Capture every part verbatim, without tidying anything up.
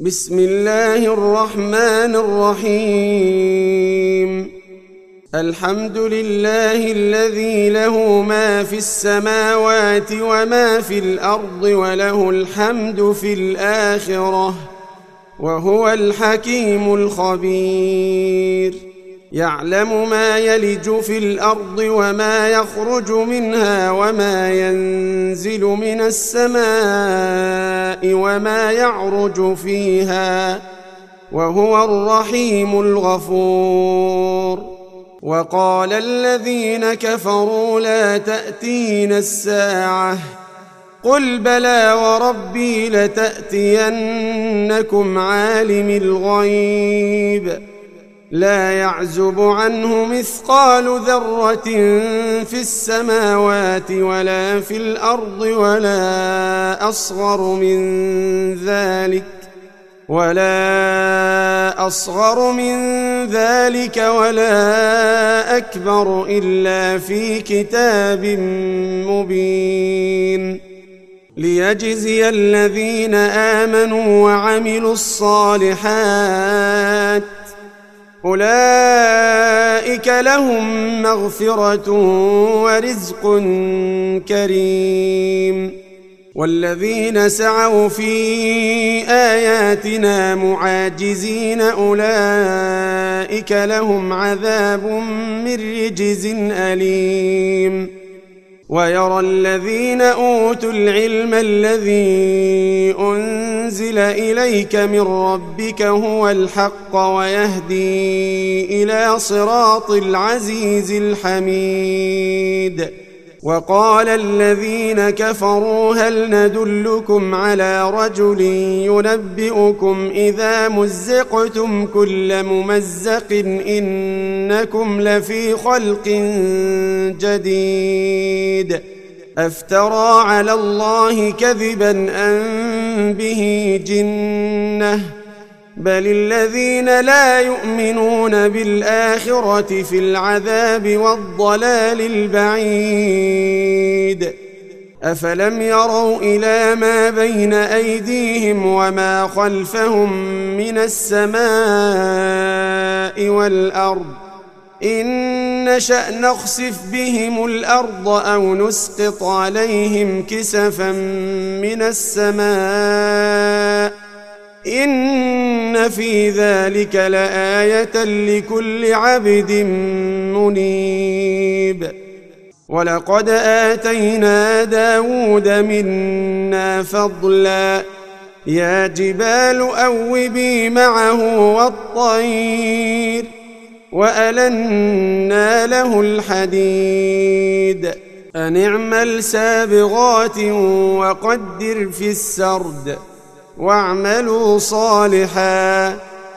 بسم الله الرحمن الرحيم. الحمد لله الذي له ما في السماوات وما في الأرض وله الحمد في الآخرة وهو الحكيم الخبير. يعلم ما يلج في الأرض وما يخرج منها وما ينزل من السماء وما يعرج فيها وهو الرحيم الغفور. وقال الذين كفروا لا تأتينا الساعة قل بلى وربي لتأتينكم عالم الغيب لا يعزب عنه مثقال ذرة في السماوات ولا في الأرض ولا أصغر من ذلك ولا أصغر من ذلك ولا أكبر إلا في كتاب مبين ليجزي الذين آمنوا وعملوا الصالحات أولئك لهم مغفرة ورزق كريم. والذين سعوا في آياتنا معاجزين أولئك لهم عذاب من رجز أليم. ويرى الذين أوتوا العلم الذي أنزل إليك من ربك هو الحق ويهدي إلى صراط العزيز الحميد. وقال الذين كفروا هل ندلكم على رجل ينبئكم إذا مزقتم كل ممزق إنكم لفي خلق جديد أفترى على الله كذبا أم به جنة بل الذين لا يؤمنون بالآخرة في العذاب والضلال البعيد. أفلم يروا إلى ما بين أيديهم وما خلفهم من السماء والأرض إن نشأ نخسف بهم الأرض أو نسقط عليهم كسفا من السماء إن في ذلك لآية لكل عبد منيب. ولقد آتينا داود منا فضلا يا جبال أوبي معه والطير وألنا له الحديد أن اعمل سابغات وقدر في السرد واعملوا صالحا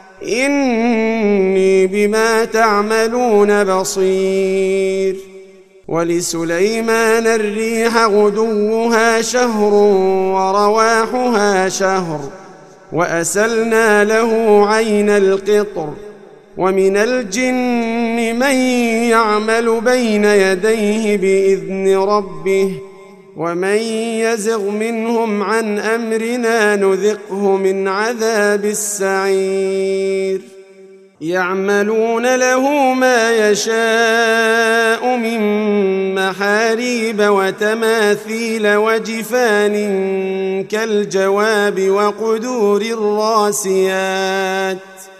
إني بما تعملون بصير. ولسليمان الريح غدوها شهر ورواحها شهر وأسلنا له عين القطر. ومن الجن من يعمل بين يديه بإذن ربه ومن يزغ منهم عن أمرنا نذقه من عذاب السعير. يعملون له ما يشاء من محاريب وتماثيل وجفان كالجواب وقدور الراسيات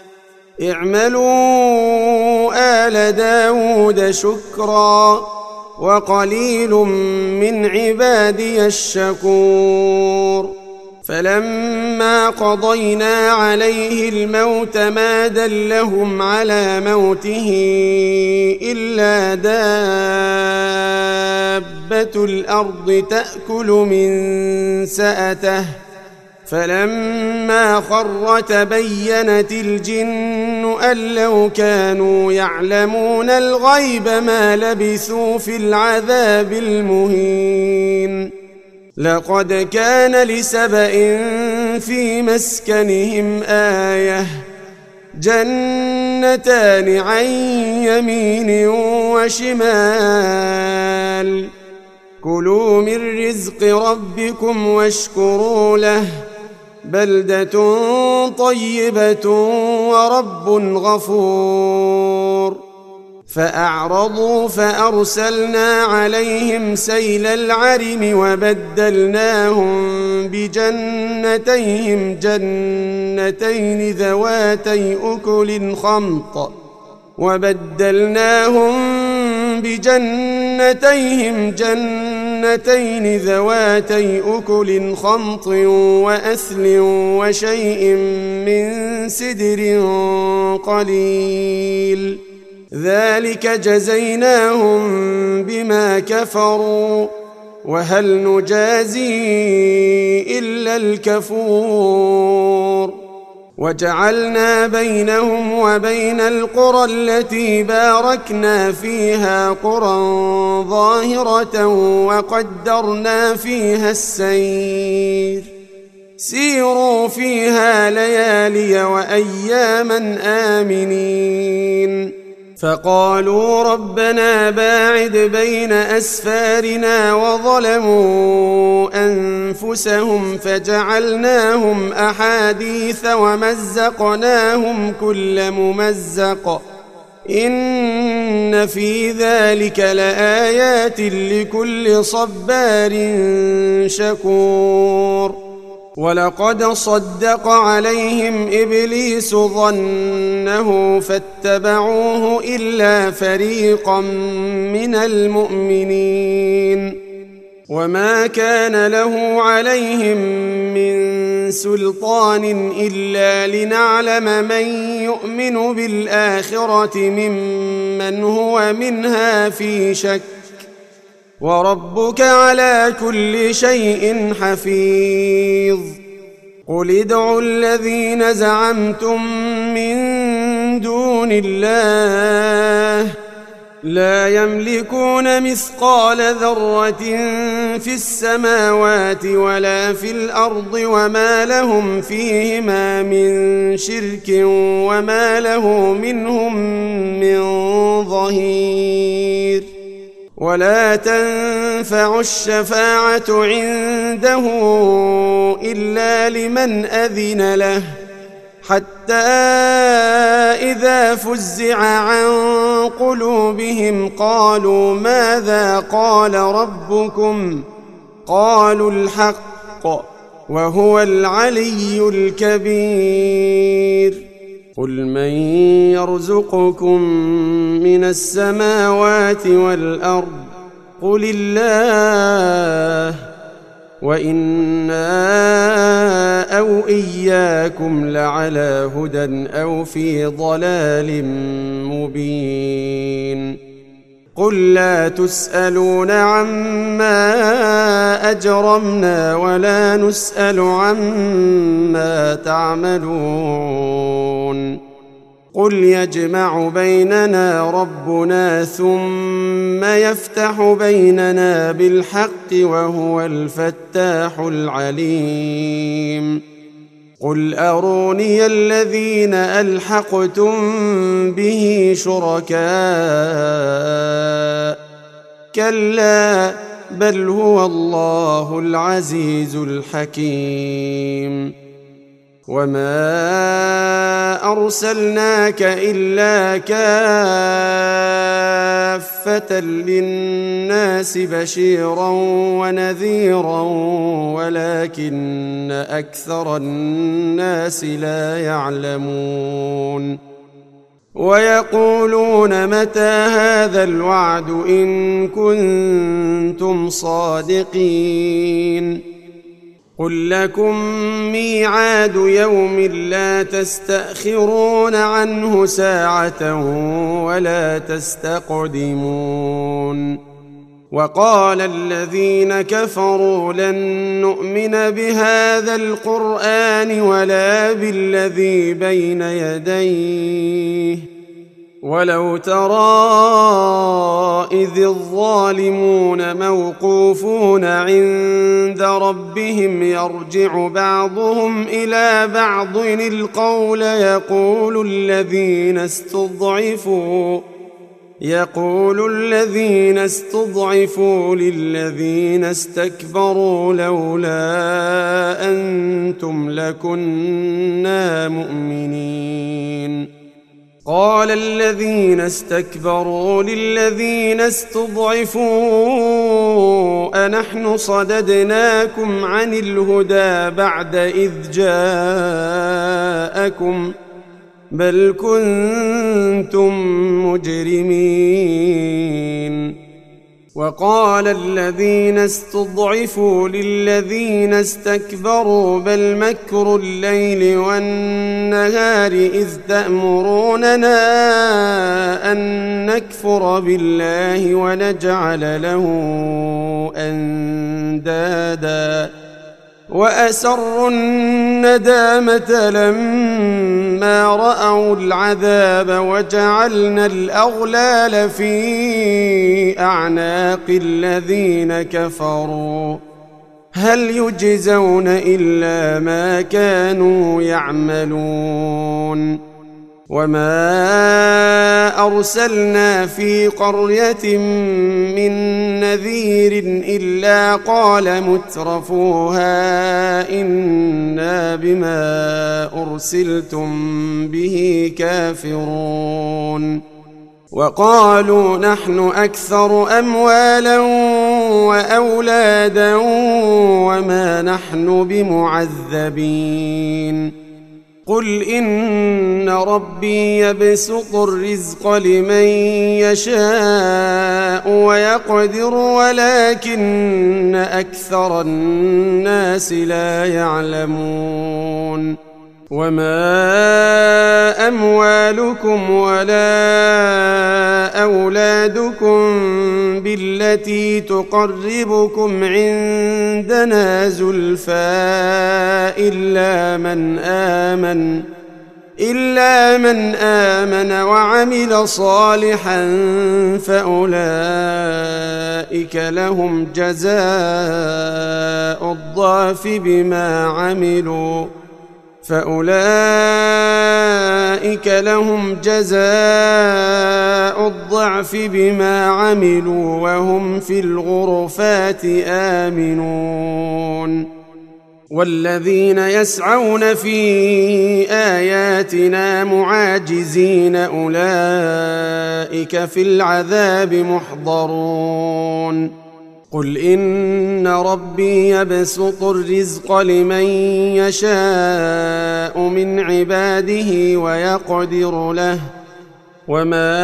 اعملوا آل داود شكرا وقليل من عبادي الشكور. فلما قضينا عليه الموت ما دلهم على موته إلا دابة الأرض تأكل من سأته فلما خر تبينت الجن أن لو كانوا يعلمون الغيب ما لبثوا في العذاب المهين. لقد كان لسبإ في مسكنهم آية جنتان عن يمين وشمال كلوا من رزق ربكم واشكروا له بلدة طيبة ورب غفور. فأعرضوا فأرسلنا عليهم سيل العرم وبدلناهم بجنتيهم جنتين ذواتي أكل خمط وبدلناهم بجنتيهم جنتين ذواتي أكل خمط وأثل وشيء من سدر قليل ذلك جزيناهم بما كفروا وهل نجازي إلا الكفور. وجعلنا بينهم وبين القرى التي باركنا فيها قرى ظاهرة وقدرنا فيها السير سيروا فيها ليالي وأياما آمنين. فقالوا ربنا باعد بين أسفارنا وظلموا أنفسهم فجعلناهم أحاديث ومزقناهم كل ممزق إن في ذلك لآيات لكل صبار شكور. ولقد صدق عليهم إبليس ظنه فاتبعوه إلا فريقا من المؤمنين وما كان له عليهم من سلطان إلا لنعلم من يؤمن بالآخرة ممن هو منها في شك وربك على كل شيء حفيظ. قل ادعوا الذين زعمتم من دون الله لا يملكون مثقال ذرة في السماوات ولا في الأرض وما لهم فيهما من شرك وما له منهم من ظهير. ولا تنفع الشفاعة عنده إلا لمن أذن له حتى إذا فزع عن قلوبهم قالوا ماذا قال ربكم قالوا الحق وهو العلي الكبير. قل من يرزقكم من السماوات والأرض قل الله وإنا أو إياكم لعلى هدى أو في ضلال مبين. قل لا تسألون عما أجرمنا ولا نسأل عما تعملون. قل يجمع بيننا ربنا ثم يفتح بيننا بالحق وهو الفتاح العليم. قل أروني الذين ألحقتم به شركاء كلا بل هو الله العزيز الحكيم. وما أرسلناك إلا كافة للناس بشيرا ونذيرا ولكن أكثر الناس لا يعلمون. ويقولون متى هذا الوعد إن كنتم صادقين. قل لكم ميعاد يوم لا تستأخرون عنه ساعة ولا تستقدمون. وقال الذين كفروا لن نؤمن بهذا القرآن ولا بالذي بين يديه ولو ترى إذ الظالمون موقوفون عند ربهم يرجع بعضهم إلى بعض القول يقول الذين استضعفوا يقول الذين استضعفوا للذين استكبروا لولا أنتم لكنا مؤمنين قال الذين استكبروا للذين استضعفوا أنحن صددناكم عن الهدى بعد إذ جاءكم بل كنتم مجرمين وقال الذين استضعفوا للذين استكبروا بل مكر الليل والنهار إذ تأمروننا أن نكفر بالله ونجعل له أندادا وأسروا الندامة لما رأوا العذاب وجعلنا الأغلال في أعناق الذين كفروا هل يجزون إلا ما كانوا يعملون وما أرسلنا في قرية من نذير إلا قال مترفوها إنا بما أرسلتم به كافرون وقالوا نحن أكثر أموالا وأولادا وما نحن بمعذبين قل إن ربي يبسط الرزق لمن يشاء ويقدر ولكن أكثر الناس لا يعلمون وما أموالكم ولا أولادكم بالتي تقربكم عندنا زلفى إلا من آمن إلا من آمن وعمل صالحا فأولئك لهم جزاء الضعف بما عملوا فأولئك لهم جزاء الضعف بما عملوا وهم في الغرفات آمنون والذين يسعون في آياتنا معاجزين أولئك في العذاب محضرون قل إن ربي يبسط الرزق لمن يشاء من عباده ويقدر له وما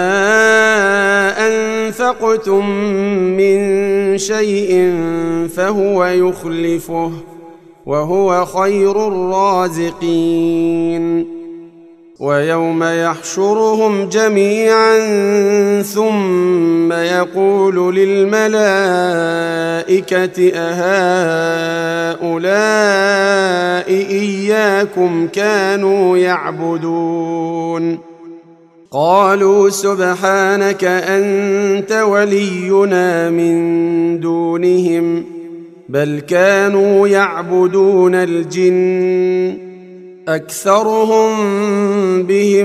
أنفقتم من شيء فهو يخلفه وهو خير الرازقين ويوم يحشرهم جميعا ثم يقول للملائكة أهؤلاء إياكم كانوا يعبدون قالوا سبحانك أنت ولينا من دونهم بل كانوا يعبدون الجن أكثرهم بهم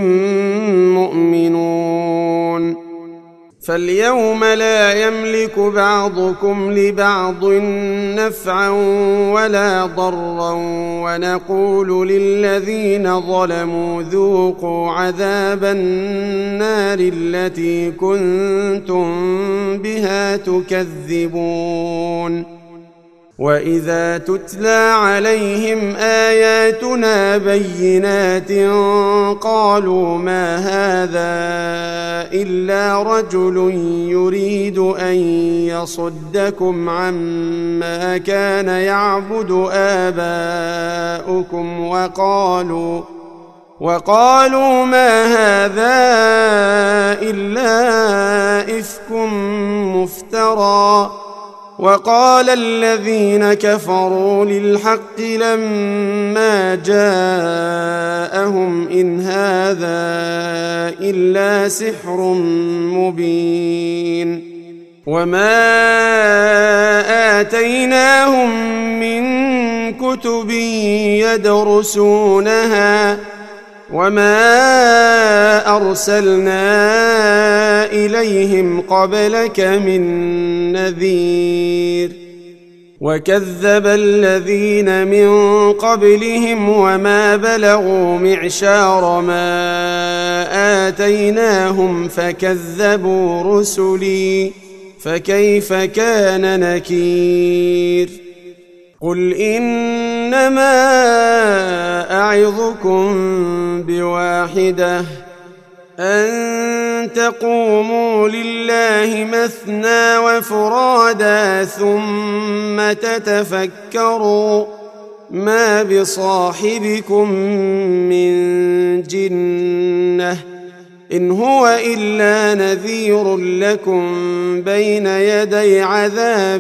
مؤمنون فاليوم لا يملك بعضكم لبعض نفعا ولا ضرا ونقول للذين ظلموا ذوقوا عذاب النار التي كنتم بها تكذبون وإذا تتلى عليهم آياتنا بينات قالوا ما هذا إلا رجل يريد أن يصدكم عما كان يعبد آباؤكم وقالوا وقالوا ما هذا إلا إفك مفترى وقال الذين كفروا للحق لما جاءهم إن هذا إلا سحر مبين وما آتيناهم من كتب يدرسونها وما أرسلنا إليهم قبلك من نذير وكذب الذين من قبلهم وما بلغوا معشار ما آتيناهم فكذبوا رسلي فكيف كان نكير قل إنما أعظكم بواحدة أن تقوموا لله مثنى وفرادا ثم تتفكروا ما بصاحبكم من جنة إن هو إلا نذير لكم بين يدي عذاب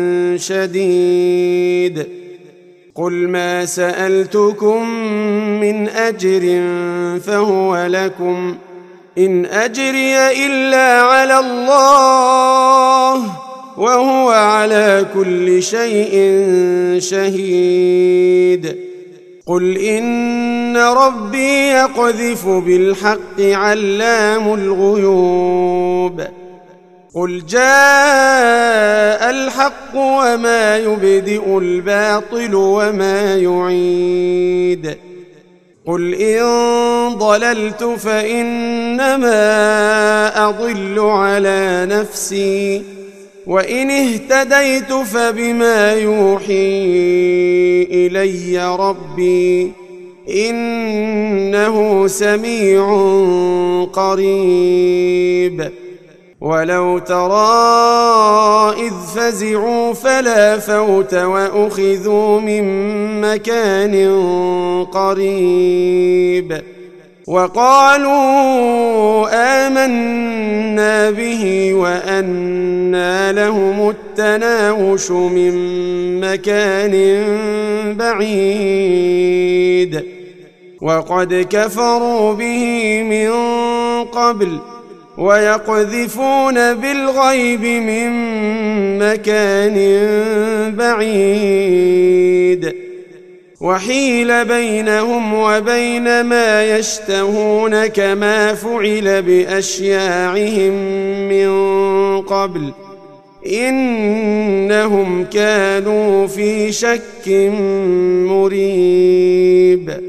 شديد قل ما سألتكم من أجر فهو لكم إن أجري إلا على الله وهو على كل شيء شهيد قل إن ربي يقذف بالحق علام الغيوب قل جاء الحق وما يبدئ الباطل وما يعيد قل إن ضللت فإنما أضل على نفسي وإن اهتديت فبما يوحي إلي ربي إنه سميع قريب ولو ترى إذ فزعوا فلا فوت وأخذوا من مكان قريب وقالوا آمنا به وأنى لهم التناوش من مكان بعيد وقد كفروا به من قبل ويقذفون بالغيب من مكان بعيد وحيل بينهم وبين ما يشتهون كما فعل بأشياعهم من قبل إنهم كانوا في شك مريب.